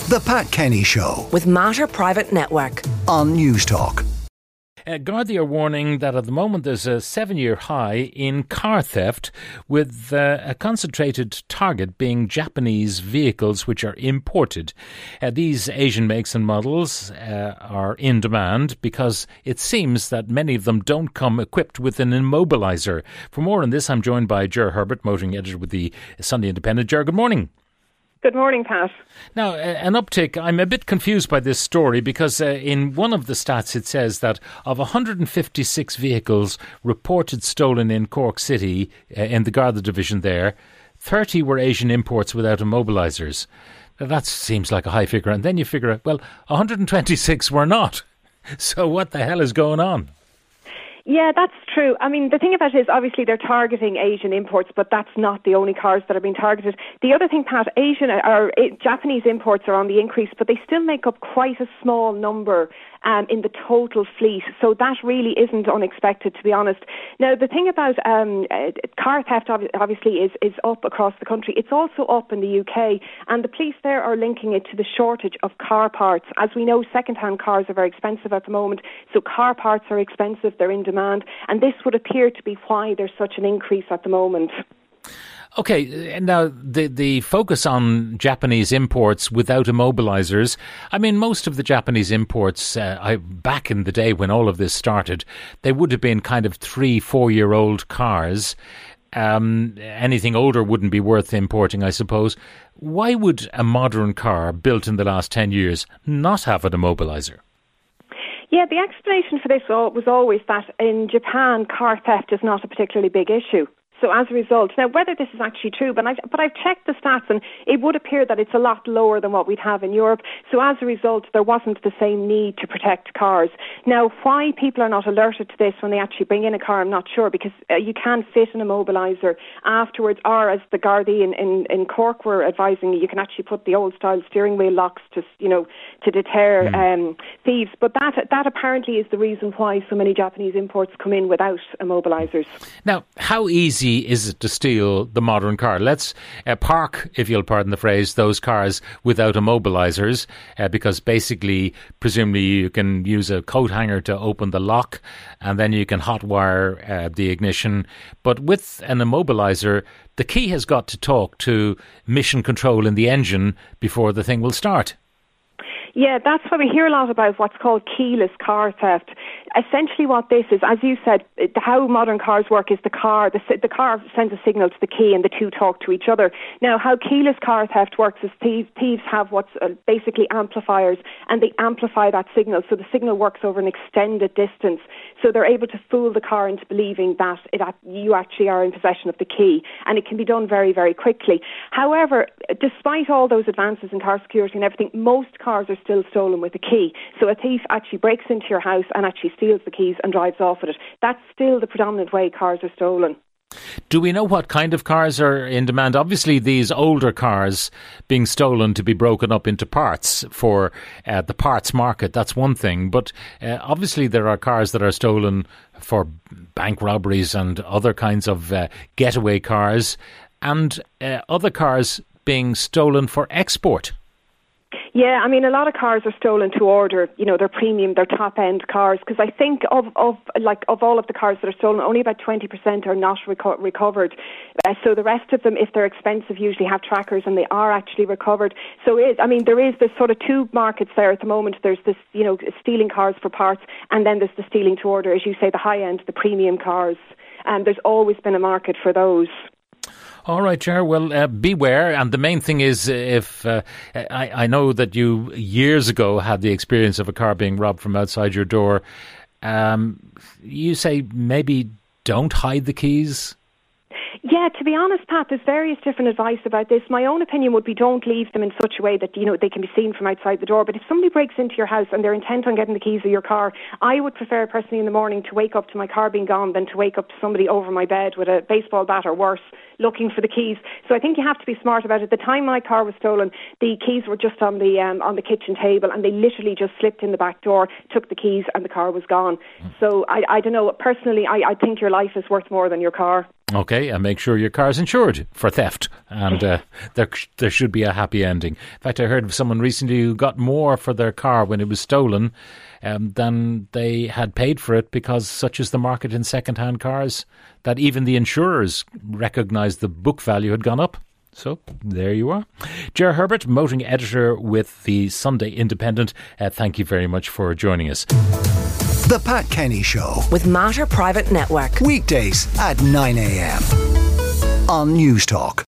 The Pat Kenny Show with Mater Private Network on News Talk. Gardaí are warning that at the moment there's a 7-year high in car theft, with a concentrated target being Japanese vehicles which are imported. These Asian makes and models are in demand because it seems that many of them don't come equipped with an immobiliser. For more on this, I'm joined by Ger Herbert, motoring editor with the Sunday Independent. Ger, good morning. Good morning, Pat. Now, an uptick. I'm a bit confused by this story because in one of the stats it says that of 156 vehicles reported stolen in Cork City, in the Garda division there, 30 were Asian imports without immobilisers. Now, that seems like a high figure. And then you figure out, well, 126 were not. So what the hell is going on? Yeah, that's true. I mean, the thing about it is, obviously, they're targeting Asian imports, but that's not the only cars that are being targeted. The other thing, Pat, Japanese imports are on the increase, but they still make up quite a small number in the total fleet. So that really isn't unexpected, to be honest. Now, the thing about car theft, obviously, is up across the country. It's also up in the UK, and the police there are linking it to the shortage of car parts. As we know, second-hand cars are very expensive at the moment, so car parts are expensive, they're in demand, and this would appear to be why there's such an increase at the moment. Okay, now the focus on Japanese imports without immobilisers, I mean, most of the Japanese imports, back in the day when all of this started, they would have been kind of 3-4-year-old cars. Anything older wouldn't be worth importing, I suppose. Why would a modern car built in the last 10 years not have an immobiliser? Yeah, the explanation for this was always that in Japan, car theft is not a particularly big issue. So as a result, now whether this is actually true, but I've checked the stats and it would appear that it's a lot lower than what we'd have in Europe. So as a result, there wasn't the same need to protect cars. Now, why people are not alerted to this when they actually bring in a car, I'm not sure, because you can fit an immobiliser afterwards, or as the Gardaí in Cork were advising, you can actually put the old style steering wheel locks to deter thieves. But that apparently is the reason why so many Japanese imports come in without immobilisers. Now, how easy is it to steal the modern car? Let's park, if you'll pardon the phrase, those cars without immobilisers, because basically, presumably, you can use a coat hanger to open the lock and then you can hotwire the ignition. But with an immobiliser, the key has got to talk to mission control in the engine before the thing will start. Yeah, that's why we hear a lot about what's called keyless car theft. Essentially what this is, as you said, how modern cars work is the car sends a signal to the key and the two talk to each other. Now, how keyless car theft works is thieves have what's basically amplifiers, and they amplify that signal, so the signal works over an extended distance. So they're able to fool the car into believing that you actually are in possession of the key, and it can be done very, very quickly. However, despite all those advances in car security and everything, most cars are still stolen with a key. So a thief actually breaks into your house and actually steals the keys and drives off with it. That's still the predominant way cars are stolen. Do we know what kind of cars are in demand? Obviously, these older cars being stolen to be broken up into parts for the parts market, that's one thing. But obviously there are cars that are stolen for bank robberies and other kinds of getaway cars, and other cars being stolen for export. Yeah, I mean, a lot of cars are stolen to order. You know, they're premium, they're top-end cars. Because I think of all of the cars that are stolen, only about 20% are not recovered. So the rest of them, if they're expensive, usually have trackers and they are actually recovered. So there is this sort of two markets there at the moment. There's this, stealing cars for parts, and then there's the stealing to order, as you say, the high-end, the premium cars. And there's always been a market for those. All right, Ger. Well, beware. And the main thing is, if I know that you years ago had the experience of a car being robbed from outside your door, you say maybe don't hide the keys. Yeah, to be honest, Pat, there's various different advice about this. My own opinion would be don't leave them in such a way that, they can be seen from outside the door. But if somebody breaks into your house and they're intent on getting the keys of your car, I would prefer personally in the morning to wake up to my car being gone than to wake up to somebody over my bed with a baseball bat or worse looking for the keys. So I think you have to be smart about it. The time my car was stolen, the keys were just on the kitchen table, and they literally just slipped in the back door, took the keys, and the car was gone. So I don't know. Personally, I think your life is worth more than your car. Okay, and make sure your car's insured for theft, and there should be a happy ending. In fact, I heard of someone recently who got more for their car when it was stolen than they had paid for it, because such is the market in second-hand cars that even the insurers recognised the book value had gone up. So, there you are. Ger Herbert, motoring editor with the Sunday Independent, thank you very much for joining us. The Pat Kenny Show. With Mater Private Network. Weekdays at 9 a.m. on News Talk.